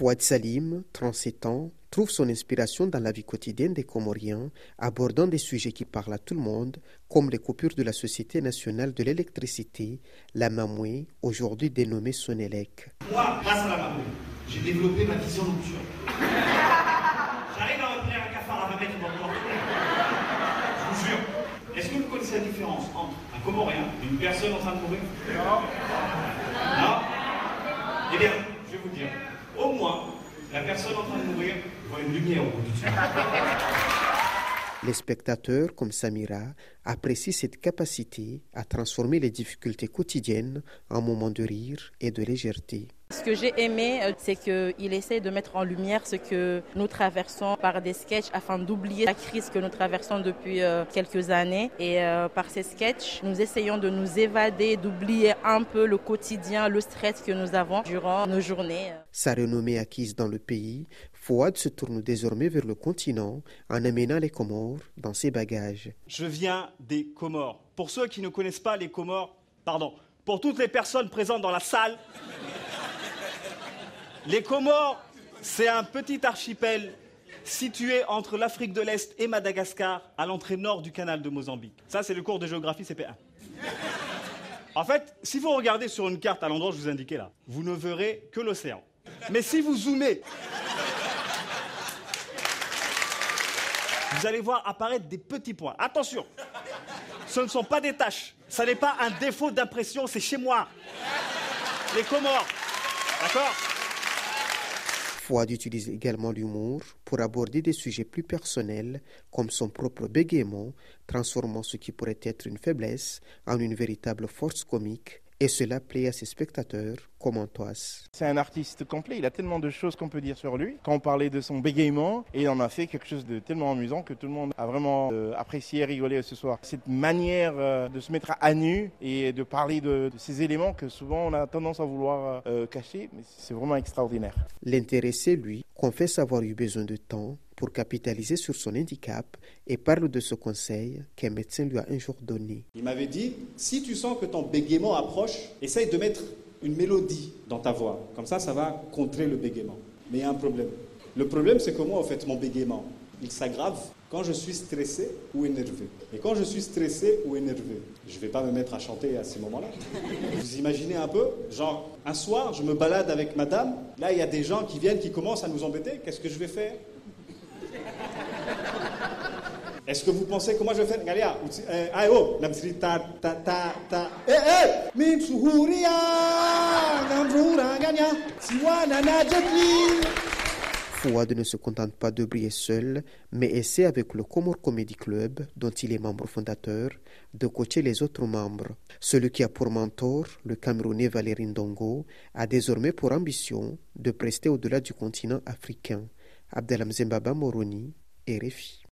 Fouad Salim, 37 ans, trouve son inspiration dans la vie quotidienne des Comoriens, abordant des sujets qui parlent à tout le monde, comme les coupures de la Société nationale de l'électricité, la Mamoué, aujourd'hui dénommée Sonelec. Moi, grâce à la Mamoué, j'ai développé ma vision nocturne. J'arrive à retenir un cafard à 20 mètres dans le porte-clés. Je vous jure. Est-ce que vous connaissez la différence entre un Comorien et une personne en train de mourir? Non. Non? Eh bien, je vais vous dire. Au moins, la personne en train de mourir voit une lumière au bout du tunnel. Les spectateurs, comme Samira, apprécient cette capacité à transformer les difficultés quotidiennes en moments de rire et de légèreté. Ce que j'ai aimé, c'est qu'il essaie de mettre en lumière ce que nous traversons par des sketchs afin d'oublier la crise que nous traversons depuis quelques années. Et par ces sketchs, nous essayons de nous évader, d'oublier un peu le quotidien, le stress que nous avons durant nos journées. Sa renommée acquise dans le pays, Fouad se tourne désormais vers le continent en amenant les Comores dans ses bagages. Je viens des Comores. Pour ceux qui ne connaissent pas les Comores, pour toutes les personnes présentes dans la salle, les Comores, c'est un petit archipel situé entre l'Afrique de l'Est et Madagascar, à l'entrée nord du canal de Mozambique. Ça, c'est le cours de géographie CP1. En fait, si vous regardez sur une carte à l'endroit que je vous indiquais là, vous ne verrez que l'océan. Mais si vous zoomez, vous allez voir apparaître des petits points. Attention, ce ne sont pas des taches. Ça n'est pas un défaut d'impression, c'est chez moi. Les Comores, d'accord ? Fouad utilise également l'humour pour aborder des sujets plus personnels, comme son propre bégaiement, transformant ce qui pourrait être une faiblesse en une véritable force comique. Et cela plaît à ses spectateurs comme Antoine. C'est un artiste complet, il a tellement de choses qu'on peut dire sur lui. Quand on parlait de son bégaiement, et il en a fait quelque chose de tellement amusant que tout le monde a vraiment apprécié et rigolé ce soir. Cette manière de se mettre à nu et de parler de ces éléments que souvent on a tendance à vouloir cacher, mais c'est vraiment extraordinaire. L'intéressé, lui, confesse avoir eu besoin de temps pour capitaliser sur son handicap et parle de ce conseil qu'un médecin lui a un jour donné. Il m'avait dit, si tu sens que ton bégaiement approche, essaye de mettre une mélodie dans ta voix. Comme ça va contrer le bégaiement. Mais il y a un problème. Le problème, c'est que moi, en fait, mon bégaiement, il s'aggrave quand je suis stressé ou énervé. Et quand je suis stressé ou énervé, je ne vais pas me mettre à chanter à ces moments-là. Vous imaginez un peu, genre, un soir, je me balade avec madame, là, il y a des gens qui viennent, qui commencent à nous embêter, qu'est-ce que je vais faire ? Est-ce que vous pensez que moi je vais faire Galia ayo namsri ta min suhuria namrura ganya siwana na jetli. Fouad ne se contente pas de briller seul, mais essaie avec le Comore Comedy Club, dont il est membre fondateur, de coacher les autres membres. Celui qui a pour mentor le Camerounais Valérie Ndongo a désormais pour ambition de prester au-delà du continent africain. Abdelhamzembaba Moroni, RFI.